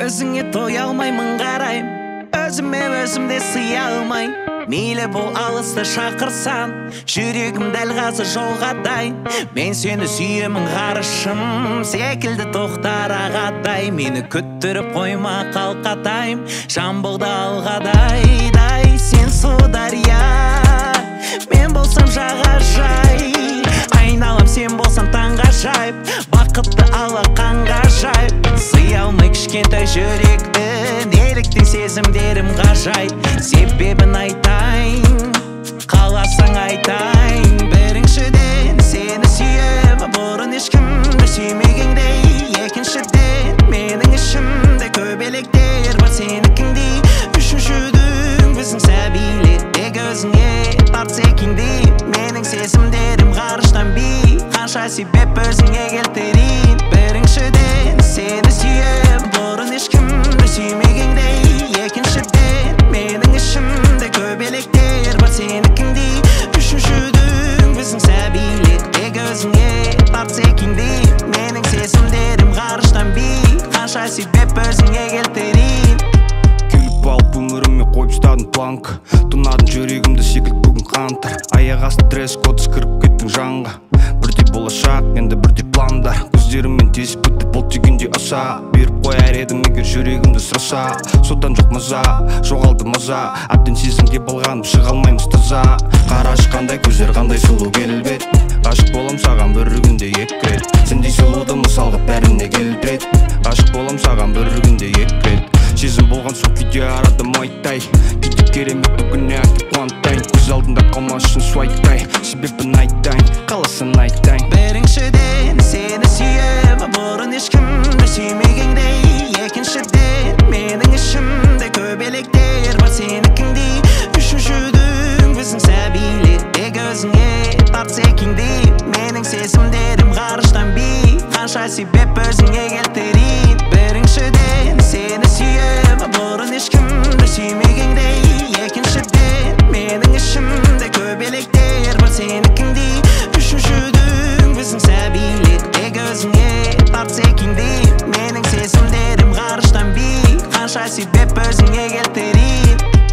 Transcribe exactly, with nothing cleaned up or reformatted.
Өзіңе тоя алмаймын қарайым, өзіме өзімде сыя алмай. Мейлі бұл алысты шақырсан, жүрегім дәл қазір жолға дайын. Мен сені сүйемін ғарышым, секілді тоқтар ағатай. Мені күттіріп қойма қалқатайым, жамбылды алғадай. Дай сен су дария, мен болсам жағажай. Айналам сен болсам таңғажайып, бақытты алақанға жайып. Сыя алмай кішкентай жүректі, неліктен сезімдерім ғажайып. Себебін айтайын, қаласаң айтайын. Біріншіден сені сүйем, бұрын ешкімді сүймегендей. Екіншіден менің ішімде көбелектер бар сенікіндей. Үшіншідің біздің сәбилеттек өзіңе тартса екендей. Менің сезімдерім ғарыштан би, қанша себеп өзіңе келтірейін. Біріншіден сені сүйем, бұрын ешкімді сүймегендей. Екіншіден менің ішімде көбелектер бар сенікіндей. Үшіншідің біздің сәбилеттек өзіңе тартса екендей. Менің сезімдерім ғарыштан би, қанша себеп өзіңе келтірейін. Келіп алып өміріме қойып ұстадың планка, тұнадың жүрегімді секілді бүгін қантар. Аяқ асты дресс-код кіріп кеттің жанға, бірдей болашақ енді бірдей пландар. Көздеріммен тесіп өтті бұл түйгенде аса, беріп қояр едім егер жүрегімді сұраса. Содан жоқ маза, жоғалды маза, әбден сезімге балғанып шыға алмаймыз таза. Қарашы қандай көздер, қандай сұлу келбет, ғашық болам саған бір күнде екі рет. Сендей сұлуды мысалға бәріне келтіреді, ғашық болам саған бір күнде екі рет. Сезім болған соң видео арады майтай, кейде керемет бүгіне әкеп қуантайын. Көз алдында қалмас үшін суайттай, себебін айтайын, қаласын айтайын. Біріншіден сені сүйем, бұрын ешкімді сүймегендей. Екіншіден менің ішімде көбелектер бар сенікіндей. Үшіншідің біздің сәбилеттек өзіңе тартса екендей. Менің сезімдерім ғарыштан би, қанша себеп өзіңе келтірейін. Біріншіден сені сүйем, бұрын ешкімді сүймегендей. Екіншіден менің ішімде көбелектер бар сенікіндей. Үшіншідің біздің сәбилеттек өзіңе тартса екендей. Менің сезімдерім ғарыштан би, қанша себеп өзіңе келтірейін.